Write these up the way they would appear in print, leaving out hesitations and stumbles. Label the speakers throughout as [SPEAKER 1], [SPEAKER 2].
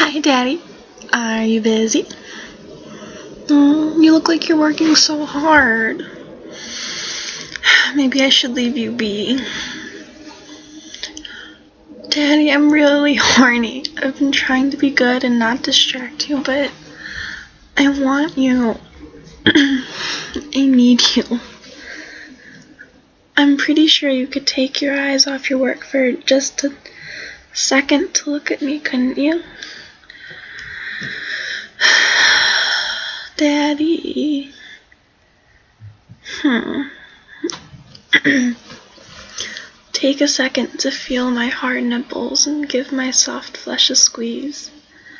[SPEAKER 1] Hi, Daddy. Are you busy? You look like you're working so hard. Maybe I should leave you be. Daddy, I'm really horny. I've been trying to be good and not distract you, but I want you. I need you. I'm pretty sure you could take your eyes off your work for just a second to look at me, couldn't you? Daddy. Take a second to feel my hard nipples and give my soft flesh a squeeze.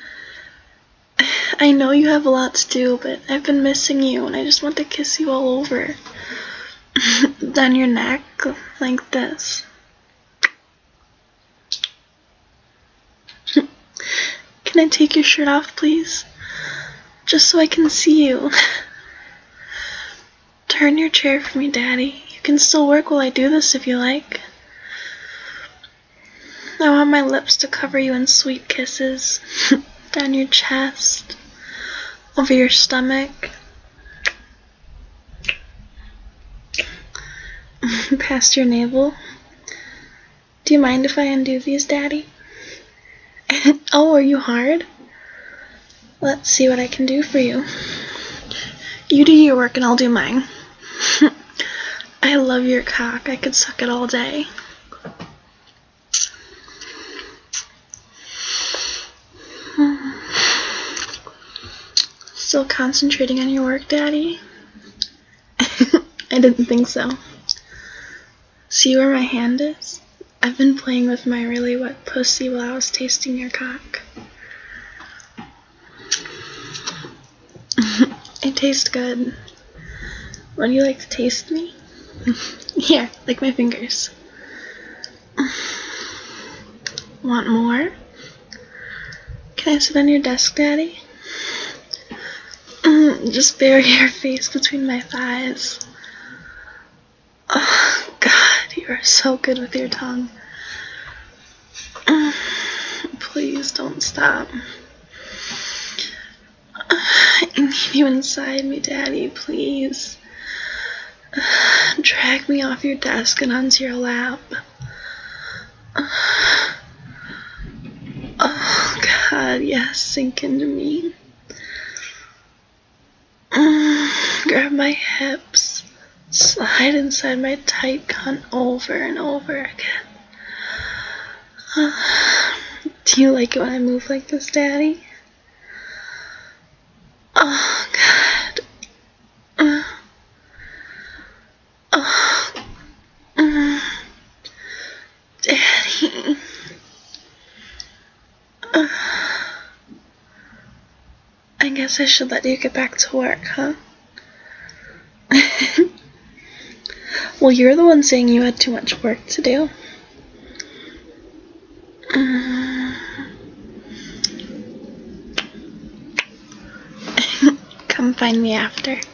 [SPEAKER 1] I know you have a lot to do, but I've been missing you and I just want to kiss you all over. Down your neck, like this. Can I take your shirt off, please? Just so I can see you. Turn your chair for me, Daddy. You can still work while I do this if you like. I want my lips to cover you in sweet kisses. Down your chest. Over your stomach. Past your navel. Do you mind if I undo these, Daddy? Oh, are you hard? Let's see what I can do for you. You do your work and I'll do mine. I love your cock. I could suck it all day. Still concentrating on your work, Daddy? I didn't think so. See where my hand is? I've been playing with my really wet pussy while I was tasting your cock. It tastes good. Would you like to taste me? Here, lick my fingers. Want more? Can I sit on your desk, Daddy? Just bury your face between my thighs. Oh, God, you are so good with your tongue. Please don't stop. I need you inside me, Daddy, please. Drag me off your desk and onto your lap. Oh, God, yes, sink into me. Grab my hips. Slide inside my tight cunt over and over again. Do you like it when I move like this, Daddy? Oh, God. Daddy. I guess I should let you get back to work, huh? Well, you're the one saying you had too much work to do. Come find me after.